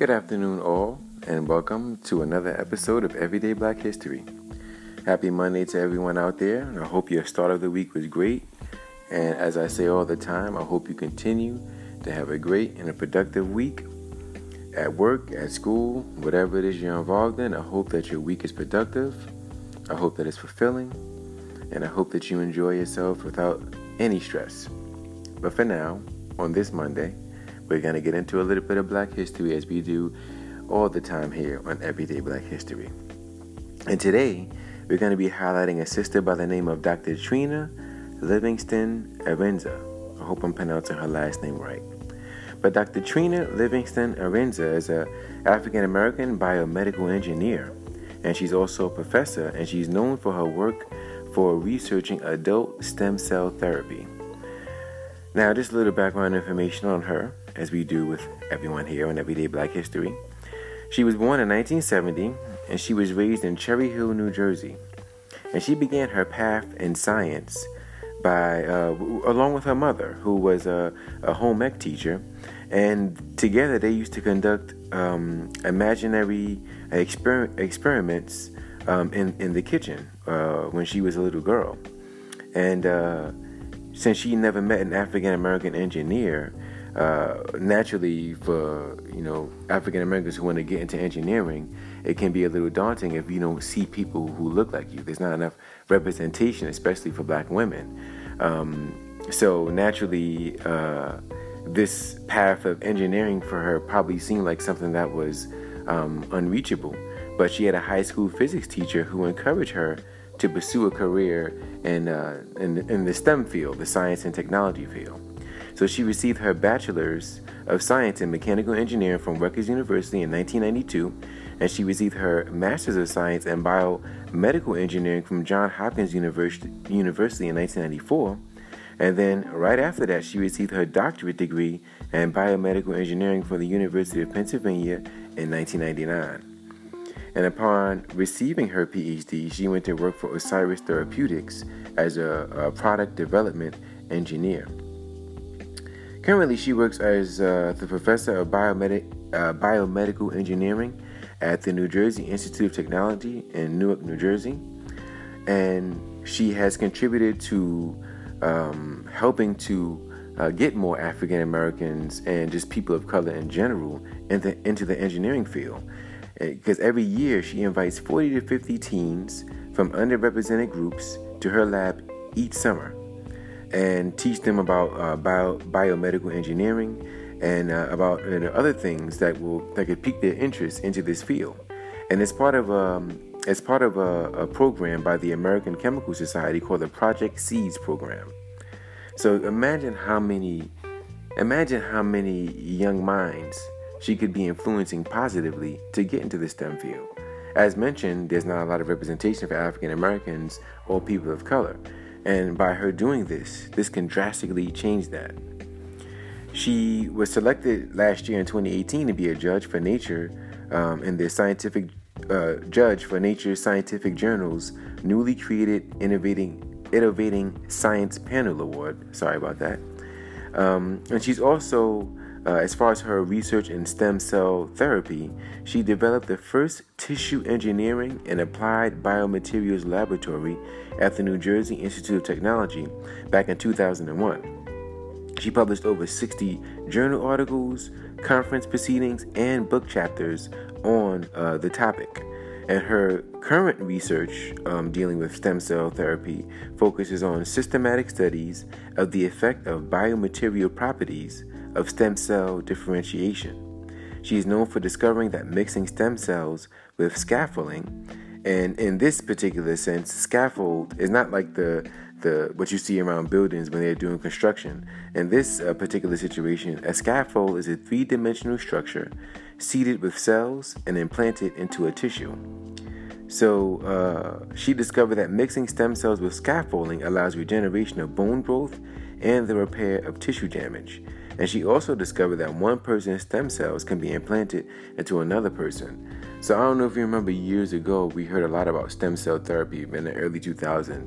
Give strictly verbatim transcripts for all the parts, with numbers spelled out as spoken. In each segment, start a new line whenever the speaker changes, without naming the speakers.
Good afternoon, all, and welcome to another episode of Everyday Black History. Happy Monday to everyone out there. I hope your start of the week was great. And as I say all the time, I hope you continue to have a great and a productive week at work, at school, whatever it is you're involved in. I hope that your week is productive. I hope that it's fulfilling. And I hope that you enjoy yourself without any stress. But for now, on this Monday, we're going to get into a little bit of Black history as we do all the time here on Everyday Black History. And today, we're going to be highlighting a sister by the name of Doctor Trina Livingston Arinze. I hope I'm pronouncing her last name right. But Doctor Trina Livingston Arinze is an African-American biomedical engineer, and she's also a professor, and she's known for her work for researching adult stem cell therapy. Now, just a little background information on her, as we do with everyone here on Everyday Black History. She was born in nineteen seventy, and she was raised in Cherry Hill, New Jersey. And she began her path in science by, uh, along with her mother, who was a, a home ec teacher. And together they used to conduct um, imaginary exper- experiments um, in, in the kitchen uh, when she was a little girl. And uh, since she never met an African-American engineer, Uh, naturally, for you know African Americans who want to get into engineering, it can be a little daunting if you don't see people who look like you. There's not enough representation, especially for black women. Um, so naturally, uh, this path of engineering for her probably seemed like something that was um, unreachable. But she had a high school physics teacher who encouraged her to pursue a career in uh, in, in the STEM field, the science and technology field. So she received her Bachelor's of Science in Mechanical Engineering from Rutgers University in nineteen ninety-two, and she received her Master's of Science in Biomedical Engineering from Johns Hopkins University, University in nineteen ninety-four. And then right after that, she received her doctorate degree in Biomedical Engineering from the University of Pennsylvania in nineteen ninety-nine. And upon receiving her P H D, she went to work for Osiris Therapeutics as a, a product development engineer. Currently, she works as uh, the professor of biomedic, uh, biomedical engineering at the New Jersey Institute of Technology in Newark, New Jersey. And she has contributed to um, helping to uh, get more African Americans and just people of color in general into, into the engineering field. Because every year she invites forty to fifty teens from underrepresented groups to her lab each summer, and teach them about uh, bio, biomedical engineering and uh, about you know, other things that will that could pique their interest into this field. And it's part of um, it's part of a, a program by the American Chemical Society called the Project Seeds program. So imagine how many imagine how many young minds she could be influencing positively to get into the STEM field. As mentioned, there's not a lot of representation for African Americans or people of color. And by her doing this, this can drastically change that. She was selected last year in twenty eighteen to be a judge for Nature um, in the scientific uh, judge for Nature's Scientific Journal's newly created Innovating Innovating Science Panel Award. Sorry about that. Um, and she's also, uh, as far as her research in stem cell therapy, she developed the first tissue engineering and applied biomaterials laboratory at the New Jersey Institute of Technology back in two thousand one. She published over sixty journal articles, conference proceedings, and book chapters on uh, the topic. And her current research um, dealing with stem cell therapy focuses on systematic studies of the effect of biomaterial properties of stem cell differentiation. She is known for discovering that mixing stem cells with scaffolding, and in this particular sense, scaffold is not like the the what you see around buildings when they're doing construction. In this uh, particular situation, a scaffold is a three-dimensional structure seated with cells and implanted into a tissue. So uh, she discovered that mixing stem cells with scaffolding allows regeneration of bone growth and the repair of tissue damage. And she also discovered that one person's stem cells can be implanted into another person. So I don't know if you remember years ago, we heard a lot about stem cell therapy in the early two thousands.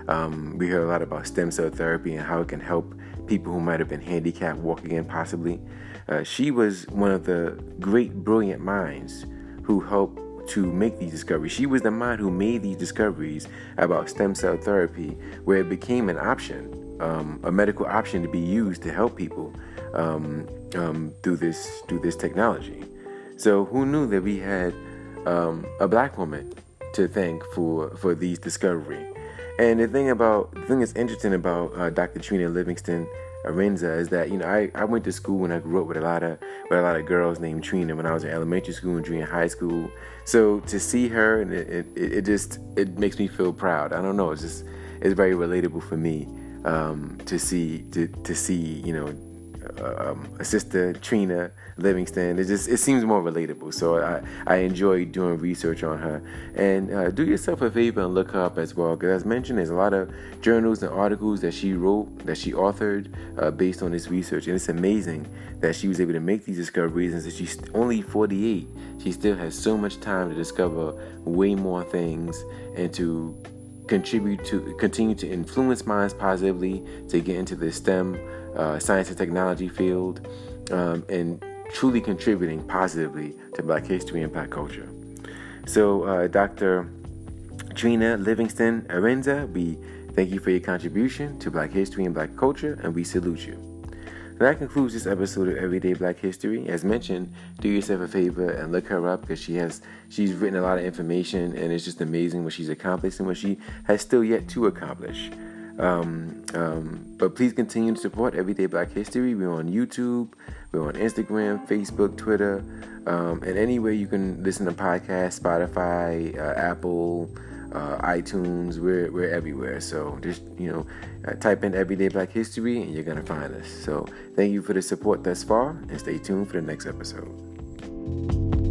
Um, we heard a lot about stem cell therapy and how it can help people who might have been handicapped walk again, possibly. Uh, she was one of the great, brilliant minds who helped to make these discoveries. She was the mind who made these discoveries about stem cell therapy, where it became an option, um, a medical option to be used to help people um, um, through this through this technology. So who knew that we had um, a black woman to thank for for these discoveries? And the thing about the thing that's interesting about uh, Doctor Trina Livingston Arenza is that, you know, I, I went to school and I grew up with a lot of with a lot of girls named Trina when I was in elementary school and junior high school. So to see her, and it, it, it just it makes me feel proud. I don't know, it's just it's very relatable for me um, to see to to see you know um, a sister Trina Livingston. It just it seems more relatable. So I I enjoy doing research on her. And uh, do yourself a favor and look her up as well, because as mentioned, there's a lot of journals and articles that she wrote, that she authored uh, based on this research. And it's amazing that she was able to make these discoveries, and that she's only forty-eight. She still has so much time to discover way more things and to contribute to continue to influence minds positively, to get into the STEM uh, science and technology field, um, and truly contributing positively to Black history and Black culture. So, uh, Doctor Trina Livingston Arenza, we thank you for your contribution to Black history and Black culture, and we salute you. That concludes this episode of Everyday Black History. As mentioned, do yourself a favor and look her up, because she has she's written a lot of information, and it's just amazing what she's accomplished and what she has still yet to accomplish. Um, um, but please continue to support Everyday Black History. We're on YouTube, we're on Instagram, Facebook, Twitter, um, and anywhere you can listen to podcasts, Spotify, uh, Apple, Uh, iTunes, we're we're everywhere. So just, you know, uh, type in Everyday Black History and you're gonna find us. So thank you for the support thus far, and stay tuned for the next episode.